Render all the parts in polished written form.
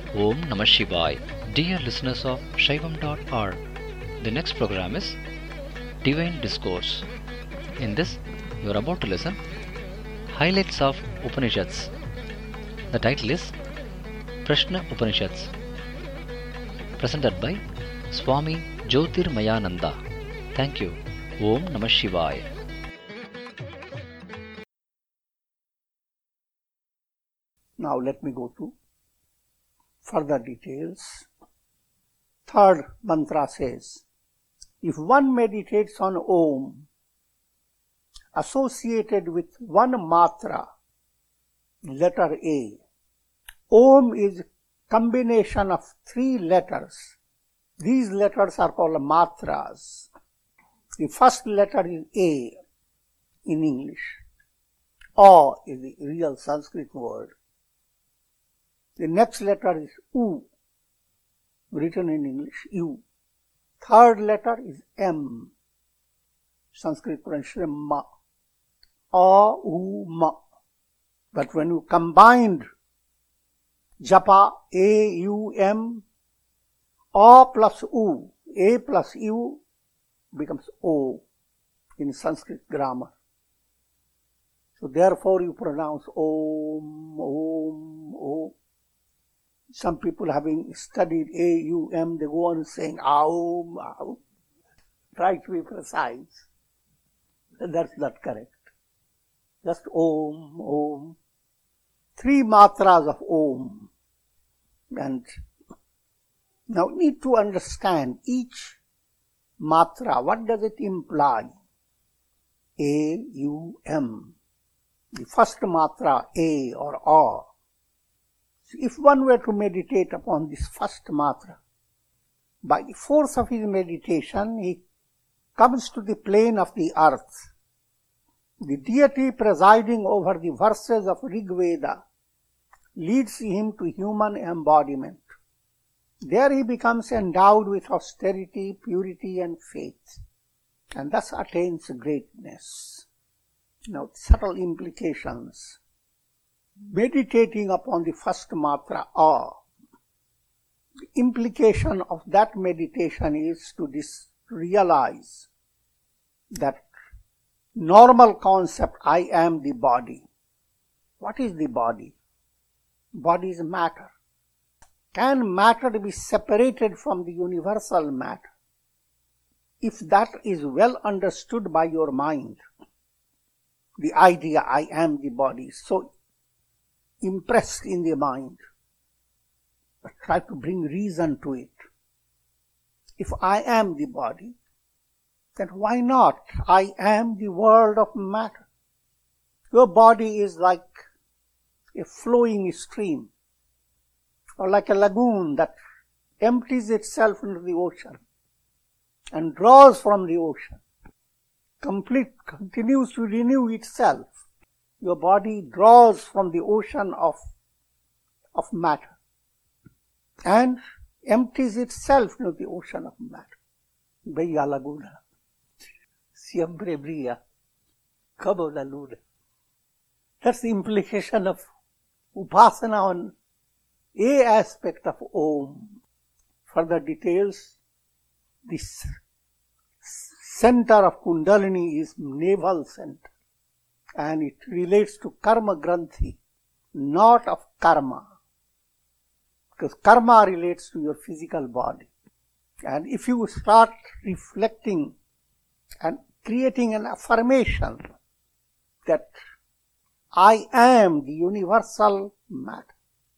Om Namah Shivaya. Dear listeners of Shaivam.org, the next program is Divine Discourse. In this, you are about to listen Highlights of Upanishads. The title is Prashna Upanishads, presented by Swami Jyotirmayananda. Thank you. Om Namah Shivaya. Now let me go to further details. Third mantra says, if one meditates on Om associated with one matra, letter A, Om is combination of 3 letters. These letters are called matras. The first letter is A in English. A is the real Sanskrit word. The next letter is U, written in English, U. Third letter is M, Sanskrit pronunciation Ma. A, U, Ma. But when you combined japa, A, U, M, A plus U, A plus U becomes O in Sanskrit grammar. So therefore you pronounce Om, Om, Om. Some people having studied A-U-M, they go on saying Aum, Aum. Try to be precise. That's not correct. Just Om, Om. 3 matras of Om. And now we need to understand each matra. What does it imply? A-U-M. The first matra, A or A. If one were to meditate upon this first matra, by the force of his meditation, he comes to the plane of the earth. The deity presiding over the verses of Rig Veda leads him to human embodiment. There he becomes endowed with austerity, purity, and faith, and thus attains greatness. Now, subtle implications. Meditating upon the first matra, A, the implication of that meditation is to realize that normal concept, I am the body. What is the body? Body is matter. Can matter be separated from the universal matter? If that is well understood by your mind, the idea, I am the body, is so impressed in the mind, but try to bring reason to it. If I am the body, then why not? I am the world of matter. Your body is like a flowing stream, or like a lagoon that empties itself into the ocean and draws from the ocean. Continues to renew itself. Your body draws from the ocean of matter and empties itself into the ocean of matter. Bella laguna, siempre brilla como la luna. That's the implication of upasana on A aspect of Om. Further details, this center of Kundalini is navel center, and it relates to karma granthi, not of karma, because karma relates to your physical body. And if you start reflecting and creating an affirmation that I am the universal matter,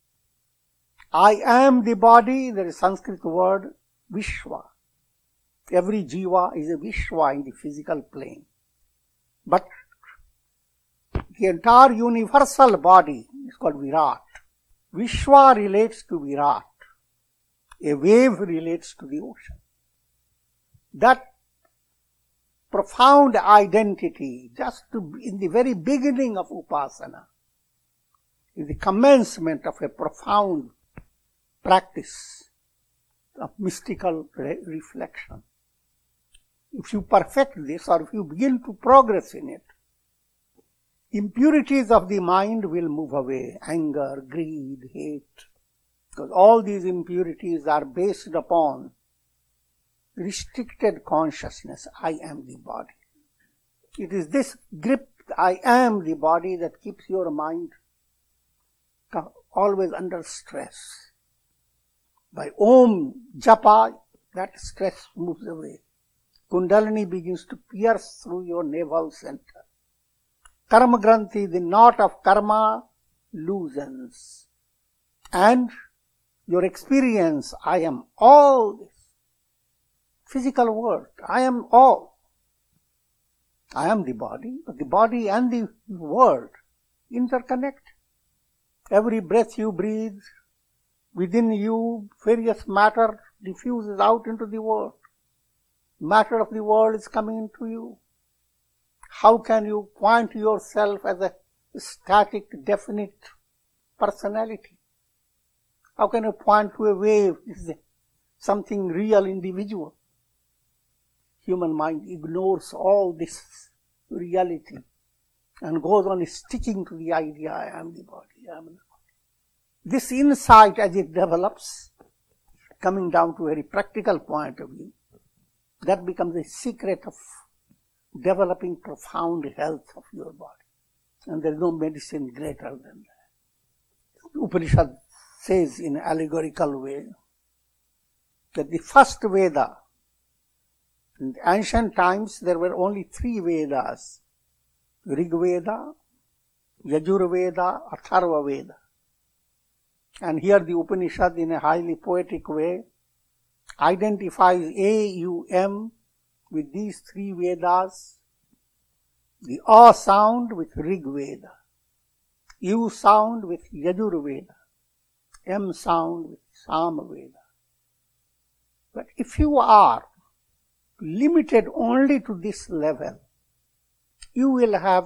I am the body, there is a Sanskrit word Vishwa. Every jiva is a Vishwa in the physical plane. But the entire universal body is called Virat. Vishwa relates to Virat. A wave relates to the ocean. That profound identity, just in the very beginning of Upasana, is the commencement of a profound practice of mystical reflection. If you perfect this, or if you begin to progress in it, impurities of the mind will move away. Anger, greed, hate, Because all these impurities are based upon restricted consciousness. I am the body. It is this grip, I am the body, that keeps your mind always under stress. By Om Japa, that stress moves away. Kundalini begins to pierce through your navel center. Karma Granthi, the knot of karma, loosens. And your experience, I am all this. Physical world, I am all. I am the body, but the body and the world interconnect. Every breath you breathe, within you, various matter diffuses out into the world. Matter of the world is coming into you. How can you point yourself as a static, definite personality? How can you point to a wave? This is something real, individual. Human mind ignores all this reality and goes on sticking to the idea, I am the body, I am the body. This insight, as it develops, coming down to a very practical point of view, that becomes a secret of developing profound health of your body. And there is no medicine greater than that. Upanishad says in an allegorical way that the first Veda, in ancient times there were only 3 Vedas, Rig Veda, Yajur Veda, Atharva Veda. And here the Upanishad, in a highly poetic way, identifies AUM with these 3 Vedas, the A sound with Rig Veda, U sound with Yajur Veda, M sound with Sam Veda. But if you are limited only to this level, you will have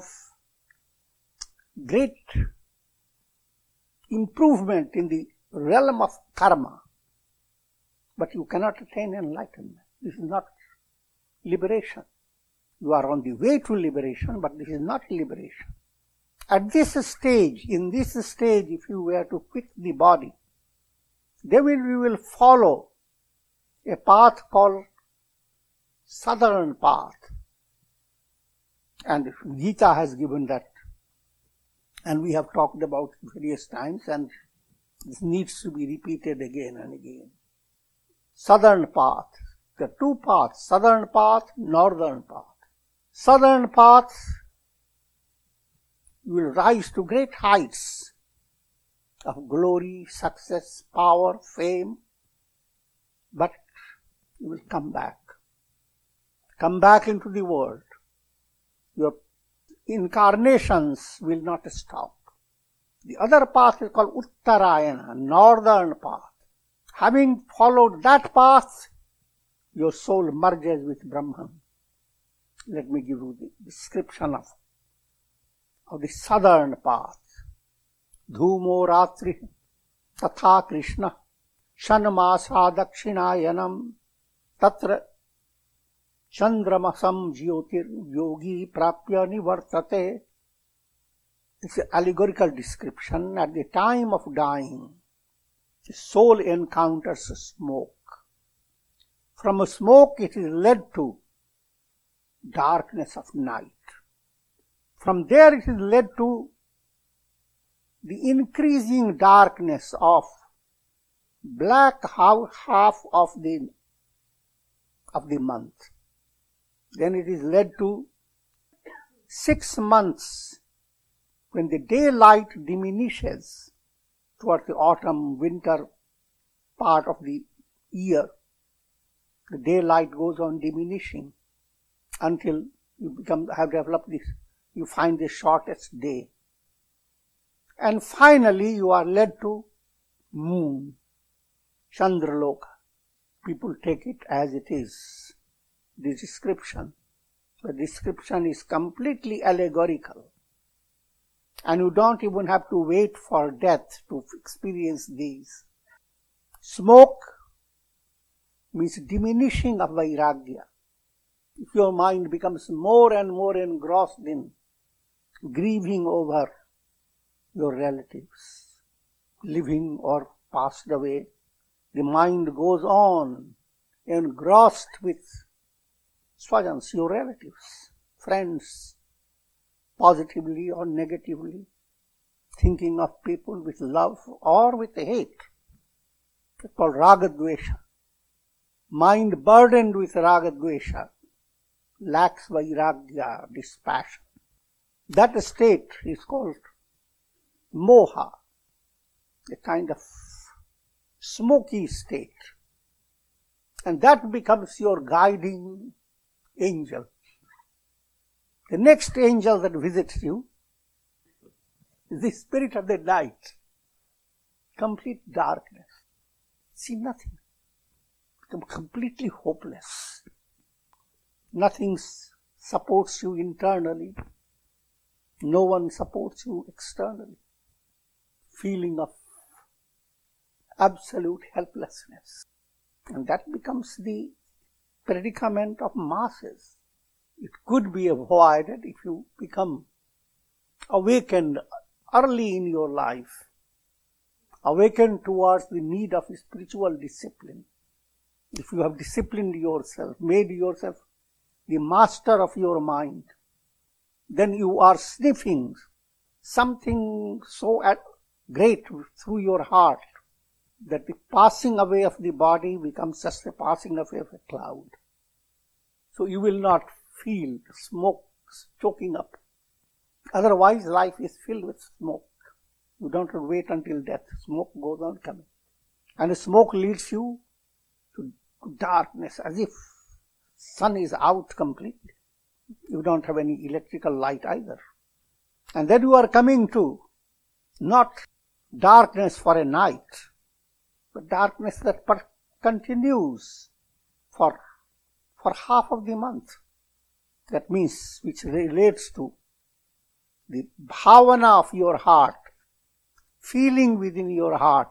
great improvement in the realm of karma, but you cannot attain enlightenment. This is not liberation. You are on the way to liberation, but this is not liberation. At this stage, in this stage, if you were to quit the body, then we will follow a path called Southern Path. And Gita has given that. And we have talked about it various times, and this needs to be repeated again and again. Southern Path. There are 2 paths, Southern Path, Northern Path. Southern Path, you will rise to great heights of glory, success, power, fame, but you will come back into the world. Your incarnations will not stop. The other path is called Uttarayana, northern path. Having followed that path, your soul merges with Brahman. Let me give you the description of the southern path. Dhumo Ratri Tatha Krishna Shanmasa Dakshinayanam Tatra Chandramasam Jyotir Yogi Prapya Nivartate. It's an allegorical description. At the time of dying, the soul encounters smoke. From smoke it is led to darkness of night. From there it is led to the increasing darkness of black half of the month. Then it is led to 6 months when the daylight diminishes towards the autumn, winter part of the year. The daylight goes on diminishing until you have developed this, you find the shortest day. And finally you are led to moon, Chandraloka. People take it as it is, the description. The description is completely allegorical. And you don't even have to wait for death to experience these. Smoke means diminishing of vairagya. If your mind becomes more and more engrossed in grieving over your relatives, living or passed away, the mind goes on engrossed with swajans, your relatives, friends, positively or negatively, thinking of people with love or with hate. It's called ragadvesha. Mind burdened with ragadvesha lacks vairagya, dispassion. That state is called moha, a kind of smoky state. And that becomes your guiding angel. The next angel that visits you is the spirit of the night. Complete darkness. See nothing. Become completely hopeless. Nothing supports you internally. No one supports you externally. Feeling of absolute helplessness. And that becomes the predicament of masses. It could be avoided if you become awakened early in your life, awakened towards the need of spiritual discipline. If you have disciplined yourself, made yourself the master of your mind, then you are sniffing something so great through your heart that the passing away of the body becomes just the passing away of a cloud. So you will not feel smoke choking up. Otherwise, life is filled with smoke. You don't have to wait until death. Smoke goes on coming. And the smoke leads you to darkness, as if sun is out completely. You don't have any electrical light either. And then you are coming to not darkness for a night, but darkness that continues for half of the month. That means, which relates to the bhavana of your heart, feeling within your heart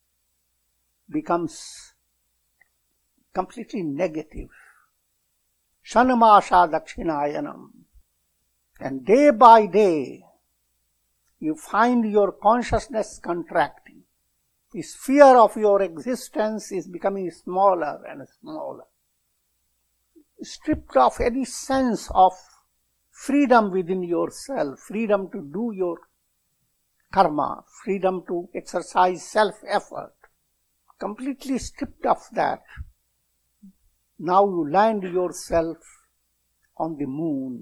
becomes completely negative. Shanamasha dakshinayanam. And day by day, you find your consciousness contracting. The sphere of your existence is becoming smaller and smaller. Stripped of any sense of freedom within yourself, freedom to do your karma, freedom to exercise self-effort. Completely stripped of that. Now you land yourself on the moon.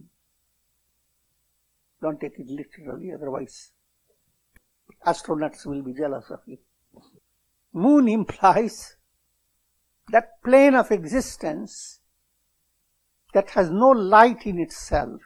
Don't take it literally, otherwise astronauts will be jealous of you. Moon implies that plane of existence that has no light in itself.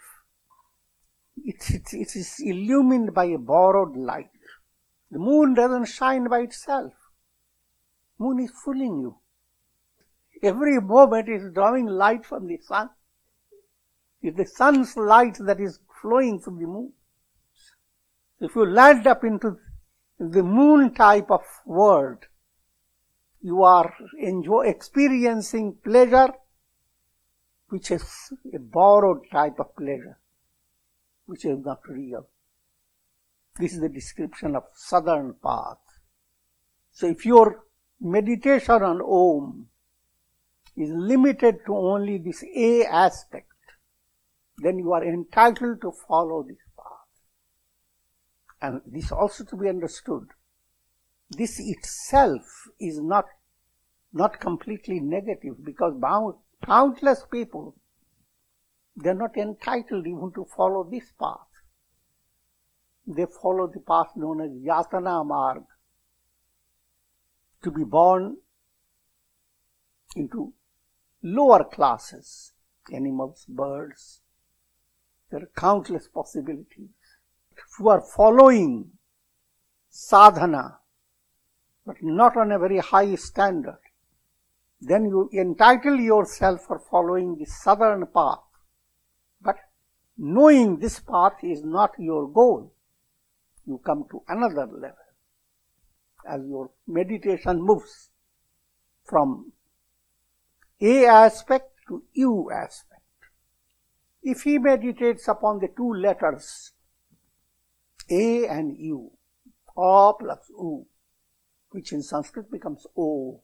It is illumined by a borrowed light. The moon doesn't shine by itself. Moon is fooling you. Every moment is drawing light from the sun. It's the sun's light that is flowing from the moon. If you land up into the moon type of world, you are experiencing pleasure which is a borrowed type of pleasure, which is not real. This is the description of southern path. So if your meditation on Om is limited to only this A aspect, then you are entitled to follow this path. And this also to be understood. This itself is not completely negative, because countless people, they are not entitled even to follow this path. They follow the path known as Yatana Marg, to be born into lower classes, animals, birds. There are countless possibilities. If you are following sadhana, but not on a very high standard, then you entitle yourself for following the southern path. But knowing this path is not your goal, you come to another level as your meditation moves from A aspect to U aspect. If he meditates upon the two letters A and U, A plus U, which in Sanskrit becomes O.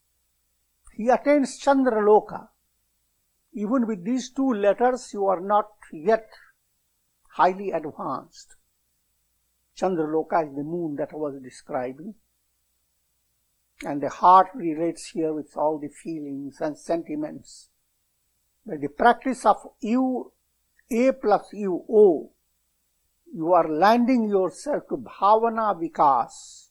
He attains Chandraloka. Even with these two letters, you are not yet highly advanced. Chandraloka is the moon that I was describing. And the heart relates here with all the feelings and sentiments. By the practice of U, A plus U, O, you are landing yourself to Bhavana Vikas,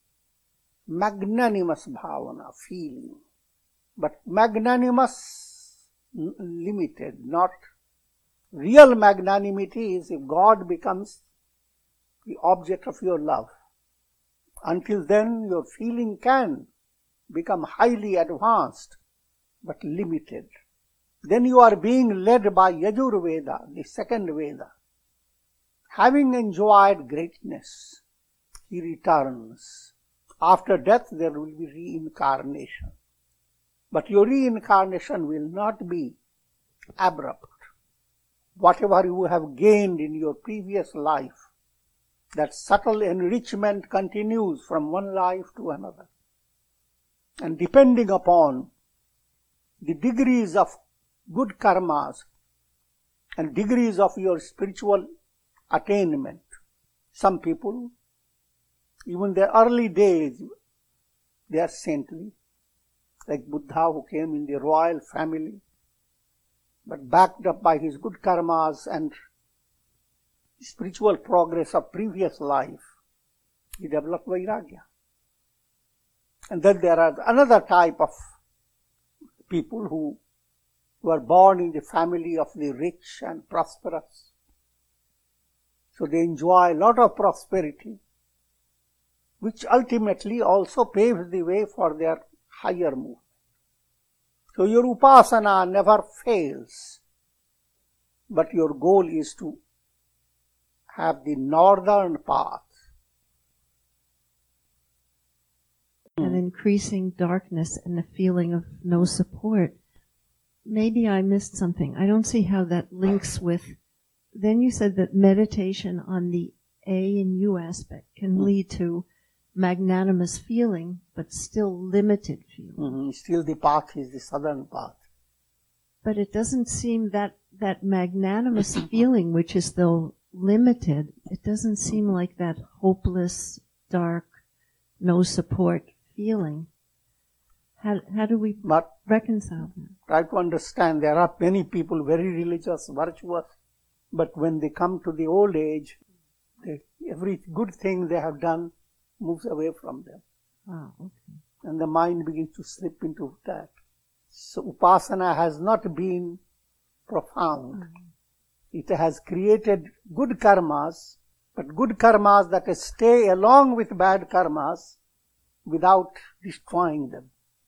magnanimous Bhavana, feeling. But magnanimous, limited, not real magnanimity is if God becomes the object of your love. Until then, your feeling can become highly advanced, but limited. Then you are being led by Yajurveda, the second Veda. Having enjoyed greatness, he returns. After death, there will be reincarnation. But your reincarnation will not be abrupt. Whatever you have gained in your previous life, that subtle enrichment continues from one life to another. And depending upon the degrees of good karmas and degrees of your spiritual attainment, some people, even their early days, they are saintly, like Buddha who came in the royal family, but backed up by his good karmas and spiritual progress of previous life, he developed Vairagya. And then there are another type of people who were born in the family of the rich and prosperous. So they enjoy a lot of prosperity, which ultimately also paves the way for their higher movement. So your upasana never fails, but your goal is to have the northern path. An increasing darkness and the feeling of no support. Maybe I missed something. I don't see how that links with. Then you said that meditation on the A and U aspect can lead to magnanimous feeling, but still limited feeling. Still the path is the southern path. But it doesn't seem that magnanimous feeling, which is though limited, it doesn't seem like that hopeless, dark, no support feeling. How do we reconcile that? Try to understand, there are many people very religious, virtuous, but when they come to the old age, every good thing they have done moves away from them. Okay. And the mind begins to slip into that. So upasana has not been profound. It has created good karmas, but good karmas that stay along with bad karmas without destroying them.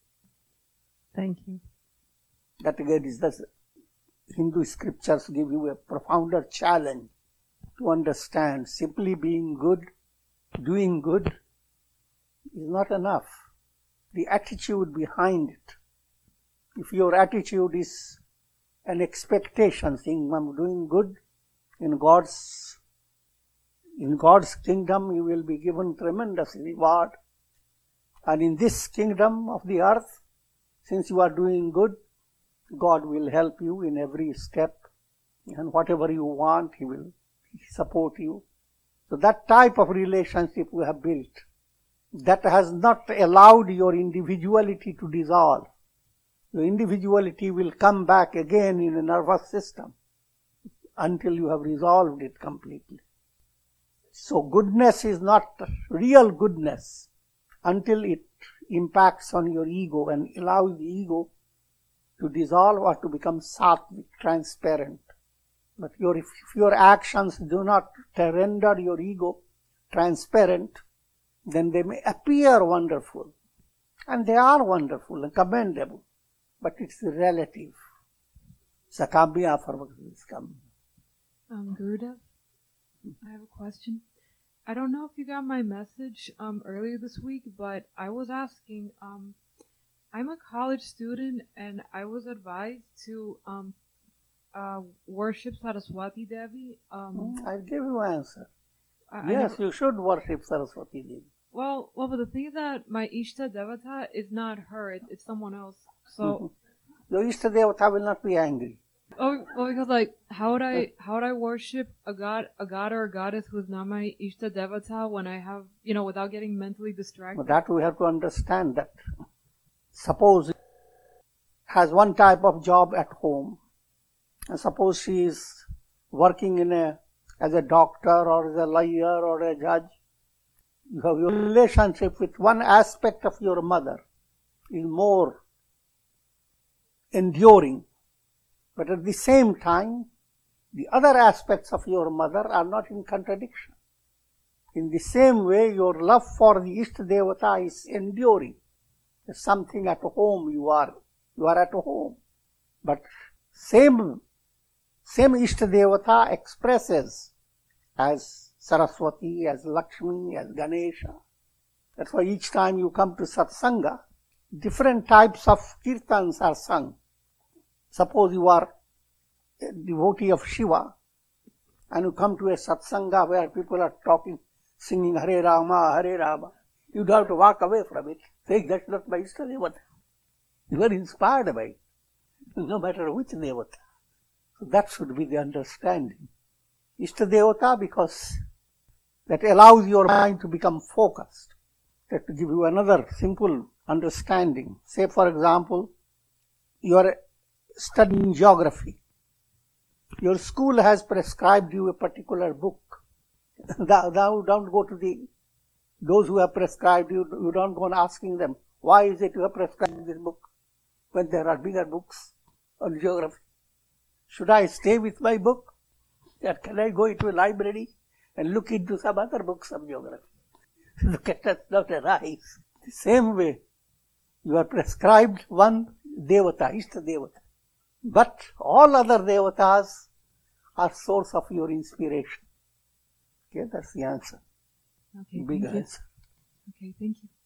Thank you. That again is the Hindu scriptures give you a profounder challenge to understand. Simply being good, doing good is not enough. The attitude behind it. If your attitude is an expectation, saying I'm doing good, in God's kingdom you will be given tremendous reward. And in this kingdom of the earth, since you are doing good, God will help you in every step, and whatever you want, He will support you. So that type of relationship we have built, that has not allowed your individuality to dissolve. Your individuality will come back again in a nervous system until you have resolved it completely. So goodness is not real goodness until it impacts on your ego and allows the ego to dissolve or to become sattvic, transparent. But if your actions do not render your ego transparent, then they may appear wonderful. And they are wonderful and commendable. But it's relative. Sakabhya Farvakam. Gurudev, I have a question. I don't know if you got my message earlier this week, but I was asking, I'm a college student and I was advised to worship Saraswati Devi. I'll give you an answer. Yes, you should worship Saraswati Devi. Well, but the thing is that my Ishta Devata is not her; it's someone else. So, Your Ishta Devata will not be angry. because like, how would I worship a god or a goddess who's not my Ishta Devata when I have, without getting mentally distracted? But that we have to understand that. Suppose has one type of job at home, and suppose she is working as a doctor or as a lawyer or a judge. You have your relationship with one aspect of your mother is more enduring, but at the same time, the other aspects of your mother are not in contradiction. In the same way, your love for the Ishta Devata is enduring. There's something at home you are at home. But same Ishta Devata expresses as Saraswati, as Lakshmi, as Ganesha. That's why each time you come to Satsanga, different types of kirtans are sung. Suppose you are a devotee of Shiva and you come to a Satsanga where people are talking, singing Hare Rama, Hare Rama. You don't have to walk away from it, saying that's not my Ishta Devata. You are inspired by it, no matter which Devata. So that should be the understanding. Ishta Devata, because that allows your mind to become focused. That to give you another simple understanding. Say, for example, you are studying geography. Your school has prescribed you a particular book. Thou don't go to those who have prescribed you, you don't go on asking them, why is it you have prescribed this book when there are bigger books on geography? Should I stay with my book? Or can I go into a library and look into some other books of geography? Look at that, not arise. The same way, you are prescribed one Devata, Ishta Devata. But all other Devatas are source of your inspiration. Okay, that's the answer. Okay, Big thank you. answer. Okay, thank you.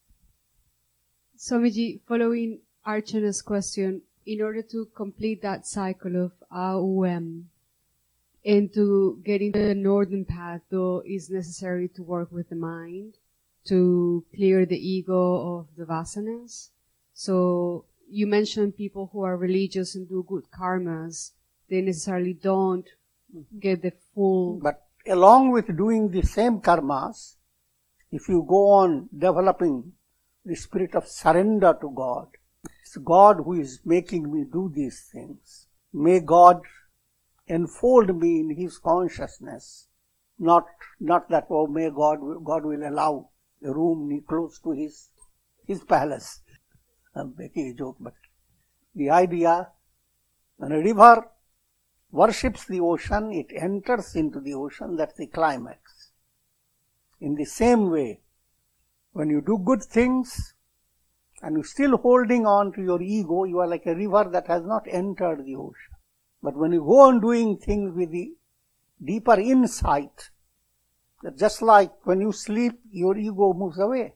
Swamiji, following Archana's question, in order to complete that cycle of AUM and to get into the northern path, though, is necessary to work with the mind to clear the ego of the vasanas. So you mentioned people who are religious and do good karmas, they necessarily don't get the full... But along with doing the same karmas, if you go on developing the spirit of surrender to God, it's God who is making me do these things. May God enfold me in His consciousness, not that, oh, may God will allow a room close to His palace. I'm making a joke, but the idea, when a river worships the ocean, it enters into the ocean, that's the climax. In the same way, when you do good things and you're still holding on to your ego, you are like a river that has not entered the ocean. But when you go on doing things with the deeper insight, that just like when you sleep, your ego moves away.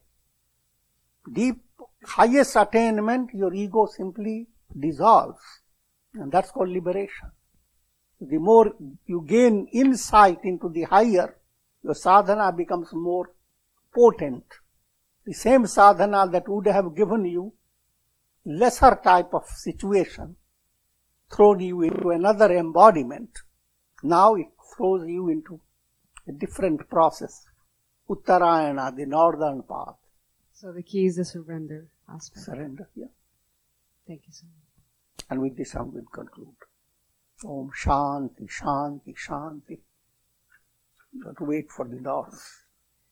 Highest attainment, your ego simply dissolves. And that's called liberation. The more you gain insight into the higher, your sadhana becomes more potent. The same sadhana that would have given you lesser type of situation, thrown you into another embodiment, now it throws you into a different process. Uttarayana, the northern path. So the key is the surrender aspect. Surrender, yeah. Thank you so much. And with this I will conclude. Om Shanti, Shanti, Shanti. You have to wait for the doors.